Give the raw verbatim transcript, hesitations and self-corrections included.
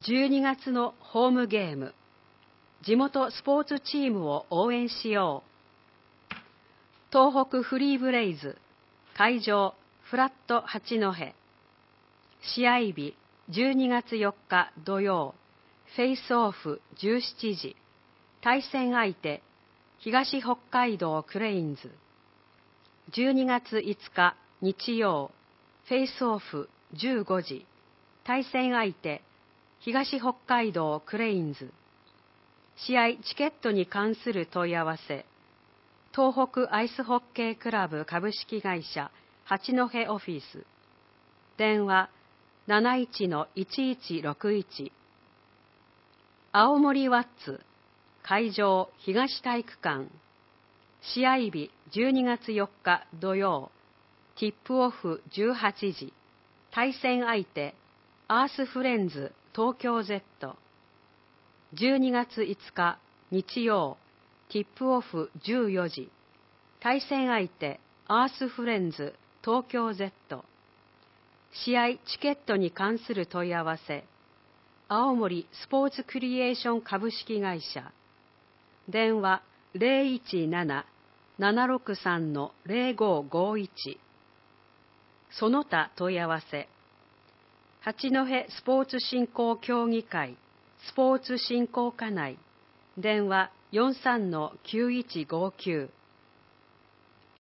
じゅうにがつのホームゲーム、地元スポーツチームを応援しよう。東北フリーブレイズ、会場フラット八戸。試合日じゅうにがつよっか土曜、フェイスオフじゅうしちじ。対戦相手、東北海道クレインズ。じゅうにがついつか日曜、フェイスオフじゅうごじ。対戦相手、東北海道クレインズ。試合チケットに関する問い合わせ、東北アイスホッケークラブ株式会社八戸オフィス。電話 なないちのいちいちろくいち。青森ワッツ、会場東体育館。試合日じゅうにがつよっか土曜、ティップオフじゅうはちじ。対戦相手、アースフレンズ東京 Z。じゅうにがついつか日曜、ティップオフじゅうよじ。対戦相手、アースフレンズ東京 Z。試合チケットに関する問い合わせ、青森スポーツクリエーション株式会社。電話 ゼロいちなな ななろくさん ゼロごごいち。その他問い合わせ、八戸スポーツ振興協議会スポーツ振興課内。電話 よんさんのきゅういちごきゅう。